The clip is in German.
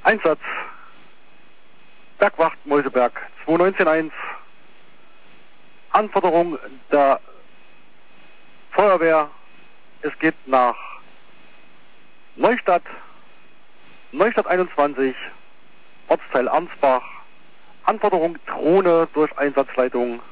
Einsatz Bergwacht Meuselberg 219.1. Anforderung der Feuerwehr. Es geht nach Neustadt 21, Ortsteil Arnsbach. Anforderung Drohne durch Einsatzleitung